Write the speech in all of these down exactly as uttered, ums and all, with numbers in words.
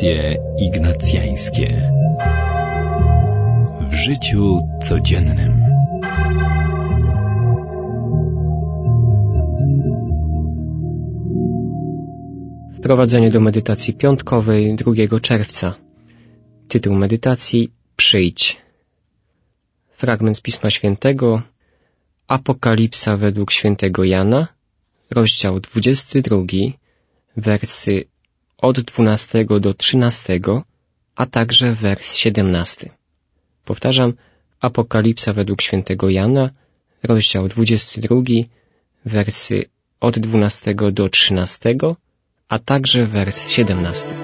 Medytacje ignacjańskie w życiu codziennym. Wprowadzenie do medytacji piątkowej drugiego czerwca. Tytuł medytacji: Przyjdź. Fragment z Pisma Świętego, Apokalipsa według świętego Jana, rozdział dwudziesty drugi, wersy od dwunastego do trzynastego, a także wers siedemnasty. Powtarzam, Apokalipsa według świętego Jana, rozdział dwudziesty drugi, wersy od dwunastego do trzynastego, a także wers siedemnasty.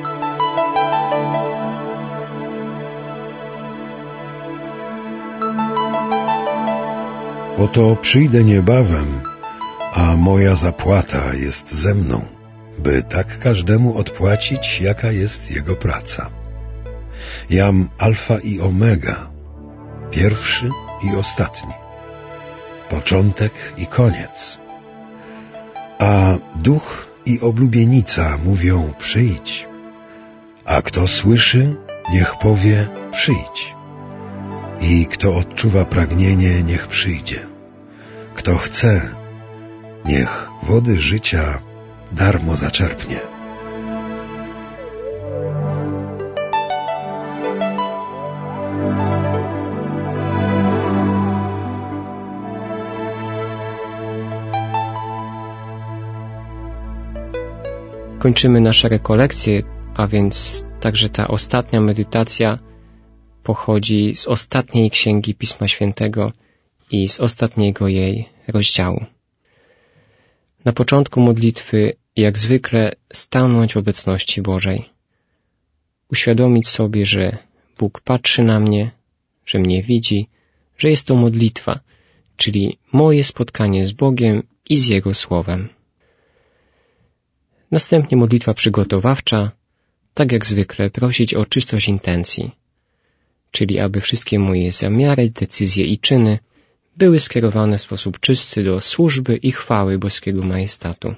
Oto przyjdę niebawem, a moja zapłata jest ze mną, by tak każdemu odpłacić, jaka jest jego praca. Jam Alfa i Omega, pierwszy i ostatni, początek i koniec. A duch i oblubienica mówią: przyjdź. A kto słyszy, niech powie: przyjdź. I kto odczuwa pragnienie, niech przyjdzie. Kto chce, niech wody życia darmo zaczerpnie. Kończymy nasze rekolekcje, a więc także ta ostatnia medytacja pochodzi z ostatniej księgi Pisma Świętego i z ostatniego jej rozdziału. Na początku modlitwy, jak zwykle, stanąć w obecności Bożej. Uświadomić sobie, że Bóg patrzy na mnie, że mnie widzi, że jest to modlitwa, czyli moje spotkanie z Bogiem i z Jego Słowem. Następnie modlitwa przygotowawcza, tak jak zwykle prosić o czystość intencji, czyli aby wszystkie moje zamiary, decyzje i czyny były skierowane w sposób czysty do służby i chwały boskiego majestatu.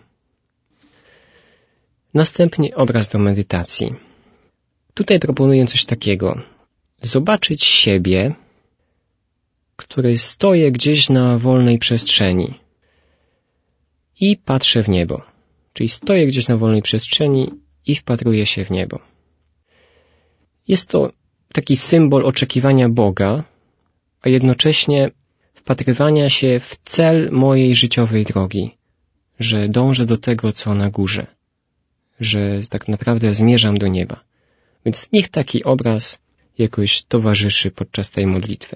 Następnie obraz do medytacji. Tutaj proponuję coś takiego. Zobaczyć siebie, który stoję gdzieś na wolnej przestrzeni i patrzę w niebo. Czyli stoję gdzieś na wolnej przestrzeni i wpatruję się w niebo. Jest to taki symbol oczekiwania Boga, a jednocześnie wpatrywania się w cel mojej życiowej drogi, że dążę do tego, co na górze, że tak naprawdę zmierzam do nieba. Więc niech taki obraz jakoś towarzyszy podczas tej modlitwy.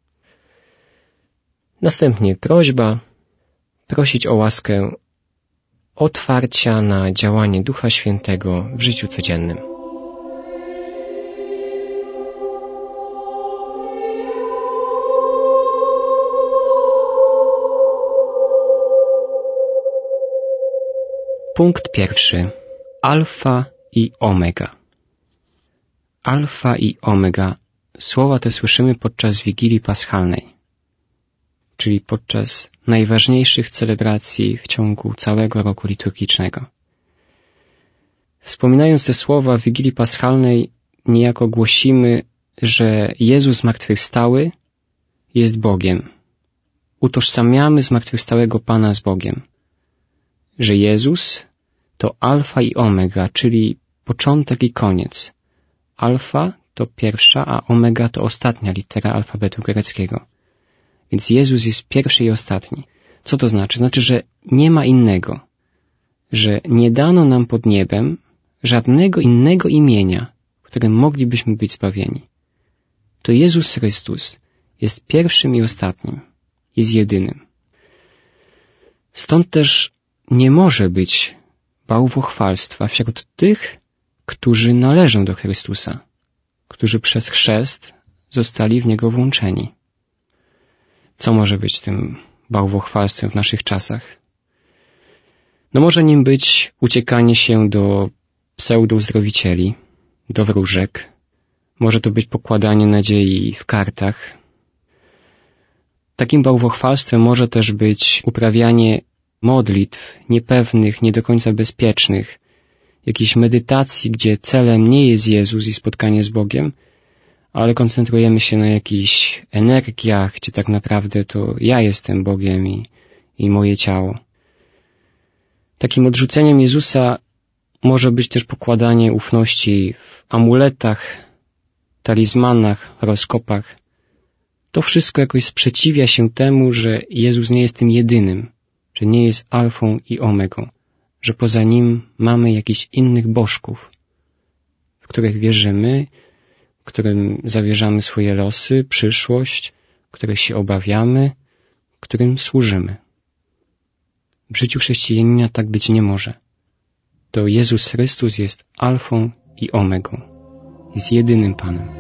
Następnie prośba, prosić o łaskę otwarcia na działanie Ducha Świętego w życiu codziennym. Punkt pierwszy. Alfa i Omega. Alfa i Omega. Słowa te słyszymy podczas Wigilii Paschalnej, czyli podczas najważniejszych celebracji w ciągu całego roku liturgicznego. Wspominając te słowa w Wigilii Paschalnej, niejako głosimy, że Jezus zmartwychwstały jest Bogiem. Utożsamiamy zmartwychwstałego Pana z Bogiem. Że Jezus to Alfa i Omega, czyli początek i koniec. Alfa to pierwsza, a Omega to ostatnia litera alfabetu greckiego. Więc Jezus jest pierwszy i ostatni. Co to znaczy? Znaczy, że nie ma innego. Że nie dano nam pod niebem żadnego innego imienia, którym moglibyśmy być zbawieni. To Jezus Chrystus jest pierwszym i ostatnim. Jest jedynym. Stąd też nie może być bałwochwalstwa wśród tych, którzy należą do Chrystusa, którzy przez chrzest zostali w Niego włączeni. Co może być tym bałwochwalstwem w naszych czasach? No może nim być uciekanie się do pseudo-uzdrowicieli, do wróżek. Może to być pokładanie nadziei w kartach. Takim bałwochwalstwem może też być uprawianie modlitw niepewnych, nie do końca bezpiecznych, jakiejś medytacji, gdzie celem nie jest Jezus i spotkanie z Bogiem, ale koncentrujemy się na jakichś energiach, gdzie tak naprawdę to ja jestem Bogiem i, i moje ciało. Takim odrzuceniem Jezusa może być też pokładanie ufności w amuletach, talizmanach, horoskopach. To wszystko jakoś sprzeciwia się temu, że Jezus nie jest tym jedynym, że nie jest alfą i omegą, że poza Nim mamy jakichś innych bożków, w których wierzymy, którym zawierzamy swoje losy, przyszłość, których się obawiamy, którym służymy. W życiu chrześcijanina tak być nie może. To Jezus Chrystus jest alfą i omegą, jest jedynym Panem.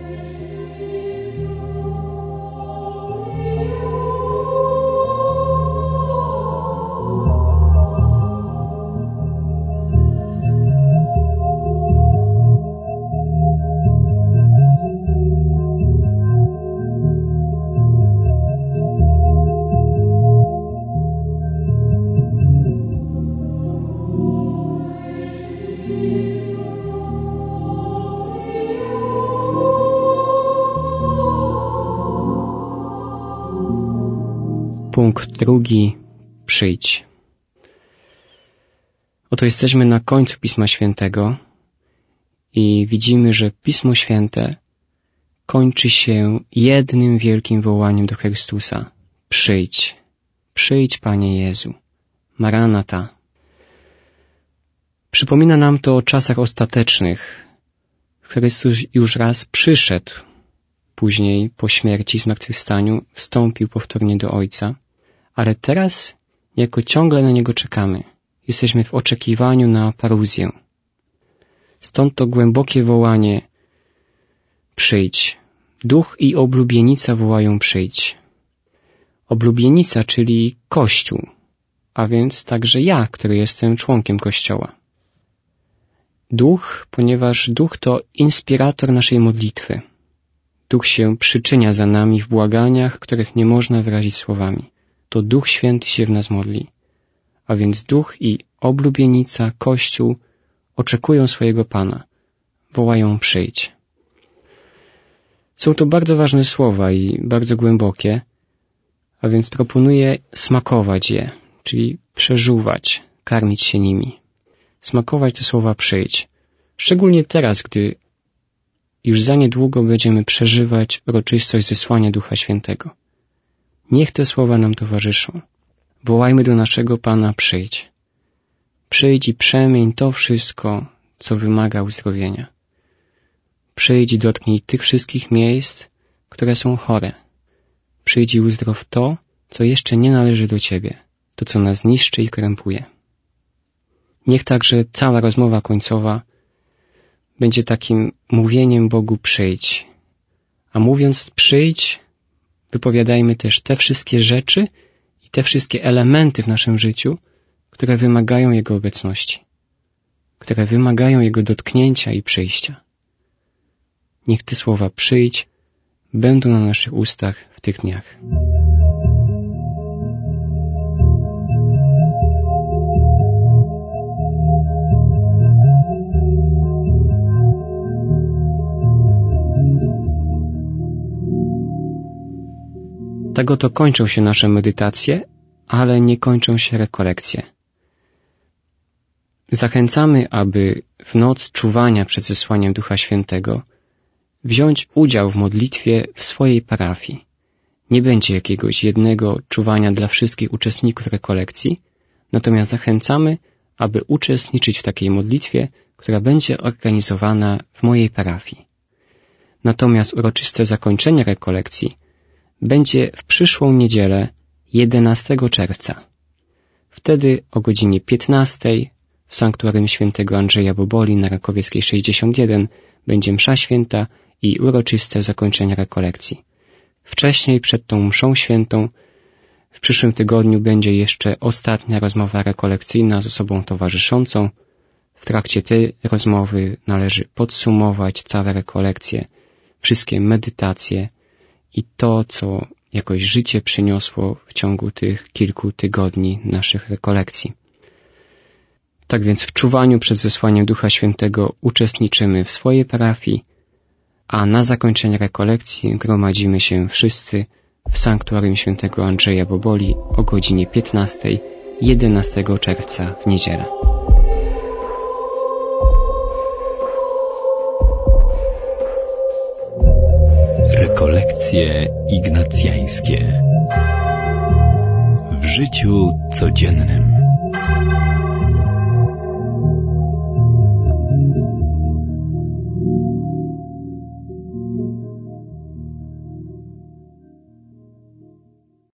Punkt drugi. Przyjdź. Oto jesteśmy na końcu Pisma Świętego i widzimy, że Pismo Święte kończy się jednym wielkim wołaniem do Chrystusa. Przyjdź. Przyjdź, Panie Jezu. Maranata. Przypomina nam to o czasach ostatecznych. Chrystus już raz przyszedł. Później, po śmierci i zmartwychwstaniu, wstąpił powtórnie do Ojca. Ale teraz jako ciągle na Niego czekamy. Jesteśmy w oczekiwaniu na paruzję. Stąd to głębokie wołanie przyjdź. Duch i oblubienica wołają przyjdź. Oblubienica, czyli Kościół, a więc także ja, który jestem członkiem Kościoła. Duch, ponieważ Duch to inspirator naszej modlitwy. Duch się przyczynia za nami w błaganiach, których nie można wyrazić słowami. To Duch Święty się w nas modli. A więc Duch i oblubienica, Kościół oczekują swojego Pana. Wołają przyjdź. Są to bardzo ważne słowa i bardzo głębokie, a więc proponuję smakować je, czyli przeżuwać, karmić się nimi. Smakować te słowa przyjdź. Szczególnie teraz, gdy już za niedługo będziemy przeżywać uroczystość zesłania Ducha Świętego. Niech te słowa nam towarzyszą. Wołajmy do naszego Pana przyjdź. Przyjdź i przemień to wszystko, co wymaga uzdrowienia. Przyjdź i dotknij tych wszystkich miejsc, które są chore. Przyjdź i uzdrow to, co jeszcze nie należy do Ciebie, to, co nas niszczy i krępuje. Niech także cała rozmowa końcowa będzie takim mówieniem Bogu przyjdź. A mówiąc przyjdź, wypowiadajmy też te wszystkie rzeczy i te wszystkie elementy w naszym życiu, które wymagają Jego obecności, które wymagają Jego dotknięcia i przyjścia. Niech te słowa przyjdź będą na naszych ustach w tych dniach. Tak oto kończą się nasze medytacje, ale nie kończą się rekolekcje. Zachęcamy, aby w noc czuwania przed zesłaniem Ducha Świętego wziąć udział w modlitwie w swojej parafii. Nie będzie jakiegoś jednego czuwania dla wszystkich uczestników rekolekcji, natomiast zachęcamy, aby uczestniczyć w takiej modlitwie, która będzie organizowana w mojej parafii. Natomiast uroczyste zakończenie rekolekcji będzie w przyszłą niedzielę, jedenastego czerwca. Wtedy o godzinie piętnastej w sanktuarium świętego Andrzeja Boboli na Rakowieckiej sześćdziesiąt jeden będzie msza święta i uroczyste zakończenie rekolekcji. Wcześniej, przed tą mszą świętą, w przyszłym tygodniu będzie jeszcze ostatnia rozmowa rekolekcyjna z osobą towarzyszącą. W trakcie tej rozmowy należy podsumować całe rekolekcje, wszystkie medytacje i to, co jakoś życie przyniosło w ciągu tych kilku tygodni naszych rekolekcji. Tak więc w czuwaniu przed zesłaniem Ducha Świętego uczestniczymy w swojej parafii, a na zakończenie rekolekcji gromadzimy się wszyscy w sanktuarium świętego Andrzeja Boboli o godzinie piętnastej jedenastego czerwca w niedzielę. Rekolekcje ignacjańskie w życiu codziennym.